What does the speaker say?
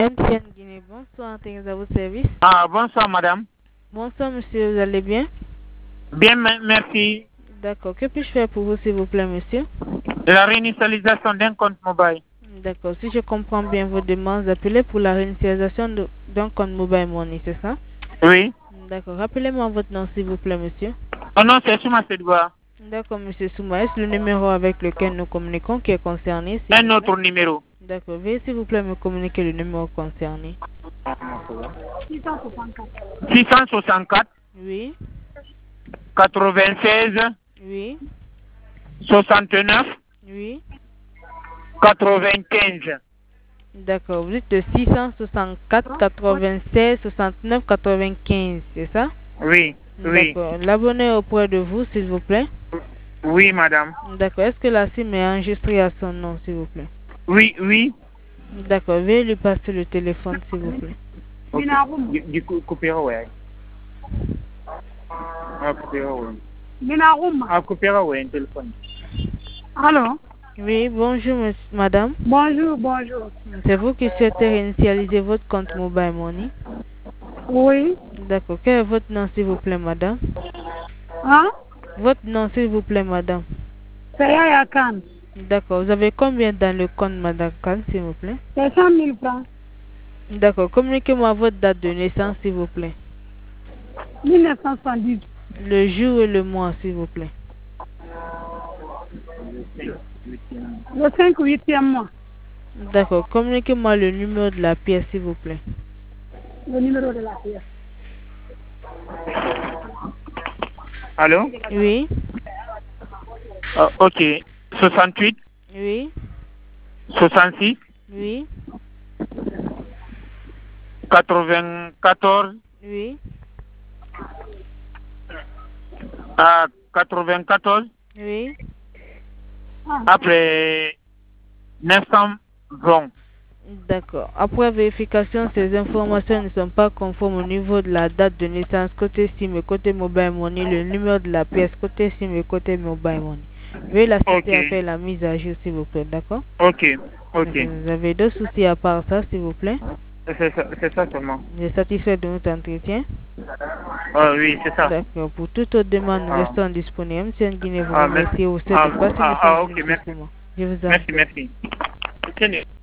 MTN Guinée, bonsoir, Thérèse à votre service. Ah, bonsoir, madame. Bonsoir, monsieur, vous allez bien? Bien, merci. D'accord, que puis-je faire pour vous, s'il vous plaît, monsieur? La réinitialisation d'un compte mobile. D'accord, si je comprends bien vos demandes, appelez pour la réinitialisation d'un compte mobile money, c'est ça? Oui. D'accord, rappelez-moi votre nom, s'il vous plaît, monsieur. Oh non, c'est Souma Sedouba. D'accord, monsieur Souma, est-ce le numéro avec lequel nous communiquons qui est concerné, s'il Un vous plaît? autre numéro. D'accord, veuillez, s'il vous plaît, me communiquer le numéro concerné. 664. Oui. 96. Oui. 69. Oui. 95. D'accord, vous dites de 664 96 69 95, c'est ça? Oui, oui. D'accord, l'abonné auprès de vous, s'il vous plaît. Oui, madame. D'accord, est-ce que la SIM est enregistrée à son nom, s'il vous plaît? Oui, oui. D'accord, veuillez lui passer le téléphone, s'il vous plaît. Okay. Du coup, coupez ouais. Ah, coupez ouais. Ah, coupez ouais, un téléphone. Allô? Oui, bonjour, madame. Bonjour, bonjour. C'est vous qui souhaitez réinitialiser votre compte Mobile Money? Oui. D'accord, quel est votre nom, s'il vous plaît, madame? Hein? Votre nom, s'il vous plaît, madame? C'est Yaya Khan. D'accord, vous avez combien dans le compte, madame Khan, s'il vous plaît? C'est 100 000 francs. D'accord, communiquez-moi votre date de naissance, s'il vous plaît. 1970. Le jour et le mois, s'il vous plaît. Le 5 8e mois. D'accord, communiquez-moi le numéro de la pièce, s'il vous plaît. Le numéro de la pièce. Allô? Oui. Ok. 68. Oui. 66. Oui. 94. Oui. 94. Oui. Après 920. D'accord. Après vérification, ces informations ne sont pas conformes au niveau de la date de naissance côté SIM et côté Mobile Money, le numéro de la pièce côté SIM et côté Mobile Money. Veuillez l'assister à faire la mise à jour, s'il vous plaît, d'accord? Ok, ok. Vous avez d'autres soucis à part ça, s'il vous plaît? C'est ça seulement. Vous êtes satisfait de notre entretien? Oui, c'est ça. D'accord. Pour toute autre demande, nous restons disponibles. Monsieur Guinée vous merci. remercie au souhait de passer une Ok, merci. Je vous en Merci.